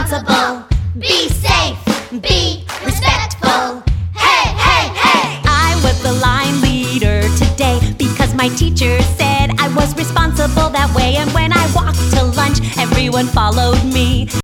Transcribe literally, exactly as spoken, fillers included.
responsible. Be safe, be respectful. Hey, hey, hey! I was the line leader today because my teacher said I was responsible that way. And when I walked to lunch, everyone followed me.